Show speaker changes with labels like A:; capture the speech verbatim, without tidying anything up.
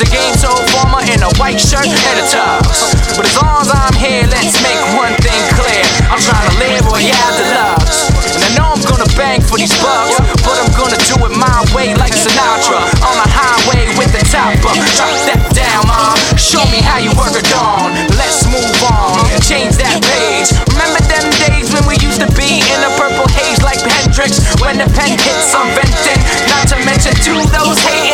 A: The game so former in a white shirt and a tux. But as long as I'm here, let's make one thing clear. I'm trying to live or yeah, the lugs. And I know I'm gonna bang for these bucks, but I'm gonna do it my way like Sinatra. On the highway with the top up. Drop that down, mom. Show me how you work it on. Let's move on, change that page. Remember them days when we used to be in a purple haze like Hendrix? When the pen hits, I'm venting. Not to mention to those hating